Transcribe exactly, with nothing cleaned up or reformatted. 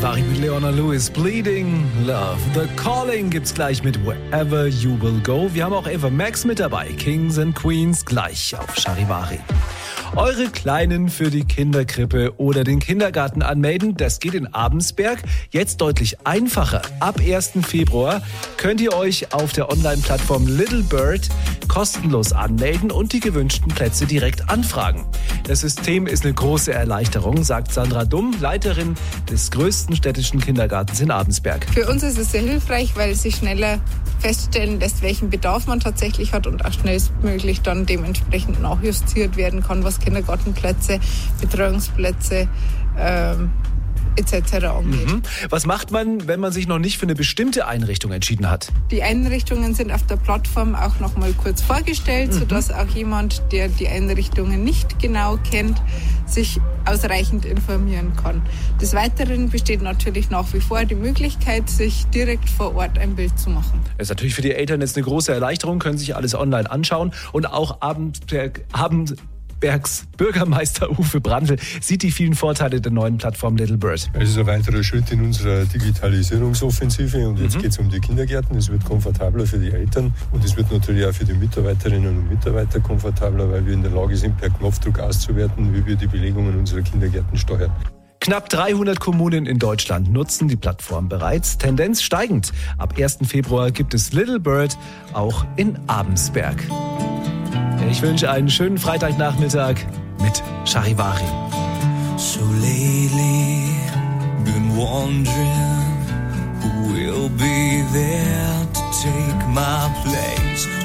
Charivari mit Leona Lewis, Bleeding Love. The Calling gibt's gleich mit Wherever You Will Go. Wir haben auch Ava Max mit dabei. Kings and Queens gleich auf Charivari. Eure Kleinen für die Kinderkrippe oder den Kindergarten anmelden, das geht in Abensberg jetzt deutlich einfacher. Ab ersten Februar könnt ihr euch auf der Online-Plattform Little Bird kostenlos anmelden und die gewünschten Plätze direkt anfragen. Das System ist eine große Erleichterung, sagt Sandra Dumm, Leiterin des größten städtischen Kindergartens in Abensberg. Für uns ist es sehr hilfreich, weil sich schneller feststellen lässt, welchen Bedarf man tatsächlich hat und auch schnellstmöglich dann dementsprechend nachjustiert werden kann, was Kindergartenplätze, Betreuungsplätze ähm, et cetera angeht. Mhm. Was macht man, wenn man sich noch nicht für eine bestimmte Einrichtung entschieden hat? Die Einrichtungen sind auf der Plattform auch noch mal kurz vorgestellt, mhm. sodass auch jemand, der die Einrichtungen nicht genau kennt, sich ausreichend informieren kann. Des Weiteren besteht natürlich nach wie vor die Möglichkeit, sich direkt vor Ort ein Bild zu machen. Das ist natürlich für die Eltern jetzt eine große Erleichterung, können sich alles online anschauen und auch Abendberg, Abend Bergs Bürgermeister Uwe Brandl sieht die vielen Vorteile der neuen Plattform Little Bird. Es ist ein weiterer Schritt in unserer Digitalisierungsoffensive und jetzt mhm. geht es um die Kindergärten. Es wird komfortabler für die Eltern und es wird natürlich auch für die Mitarbeiterinnen und Mitarbeiter komfortabler, weil wir in der Lage sind, per Knopfdruck auszuwerten, wie wir die Belegungen unserer Kindergärten steuern. Knapp dreihundert Kommunen in Deutschland nutzen die Plattform bereits, Tendenz steigend. Ab ersten Februar gibt es Little Bird auch in Abensberg. Ich wünsche einen schönen Freitagnachmittag mit Charivari. So lately, been wondering who will be there to take my place.